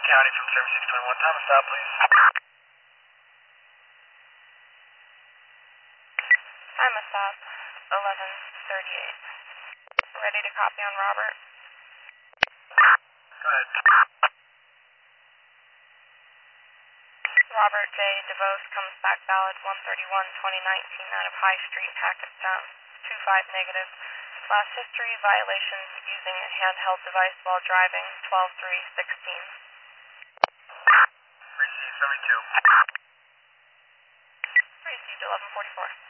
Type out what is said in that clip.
County from Service 621. Time of stop, please. Time of stop, 11:38. Ready to copy on Robert? Go ahead. Robert J. DeVos comes back valid 1/31/2019 out of High Street, Hackettstown. 25 negative. Last history, violations using a handheld device while driving, 12/3/16. Received 72. Received 11:44.